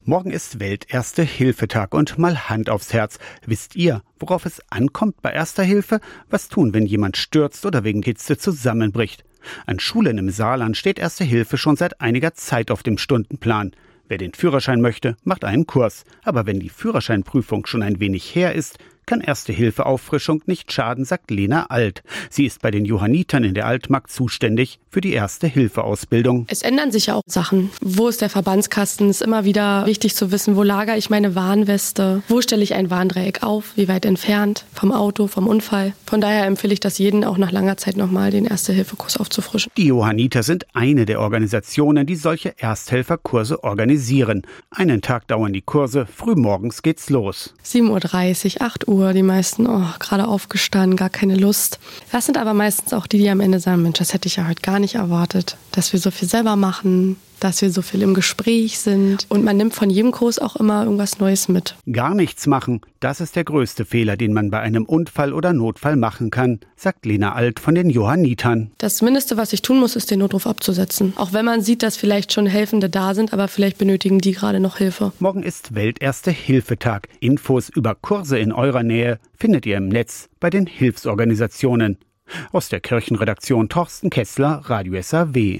Morgen ist Welt-Erste-Hilfe-Tag und mal Hand aufs Herz. Wisst ihr, worauf es ankommt bei Erster Hilfe? Was tun, wenn jemand stürzt oder wegen Hitze zusammenbricht? An Schulen im Saarland steht Erste Hilfe schon seit einiger Zeit auf dem Stundenplan. Wer den Führerschein möchte, macht einen Kurs. Aber wenn die Führerscheinprüfung schon ein wenig her ist, kann Erste-Hilfe-Auffrischung nicht schaden, sagt Lena Alt. Sie ist bei den Johannitern in der Altmark zuständig für die Erste-Hilfe-Ausbildung. Es ändern sich ja auch Sachen. Wo ist der Verbandskasten? Ist immer wieder wichtig zu wissen, wo lagere ich meine Warnweste? Wo stelle ich ein Warndreieck auf? Wie weit entfernt vom Auto, vom Unfall? Von daher empfehle ich das jedem auch nach langer Zeit nochmal, den Erste-Hilfe-Kurs aufzufrischen. Die Johanniter sind eine der Organisationen, die solche Ersthelferkurse organisieren. Einen Tag dauern die Kurse, frühmorgens geht's los. 7:30 Uhr, 8 Uhr, die meisten gerade aufgestanden, gar keine Lust. Das sind aber meistens auch die, die am Ende sagen, Mensch, das hätte ich ja heute gar nicht erwartet, dass wir so viel selber machen, dass wir so viel im Gespräch sind. Und man nimmt von jedem Kurs auch immer irgendwas Neues mit. Gar nichts machen, das ist der größte Fehler, den man bei einem Unfall oder Notfall machen kann, sagt Lena Alt von den Johannitern. Das Mindeste, was ich tun muss, ist den Notruf abzusetzen. Auch wenn man sieht, dass vielleicht schon Helfende da sind, aber vielleicht benötigen die gerade noch Hilfe. Morgen ist Welt-Erste-Hilfe-Tag. Infos über Kurse in eurer Nähe findet ihr im Netz bei den Hilfsorganisationen. Aus der Kirchenredaktion Torsten Kessler, Radio SAW.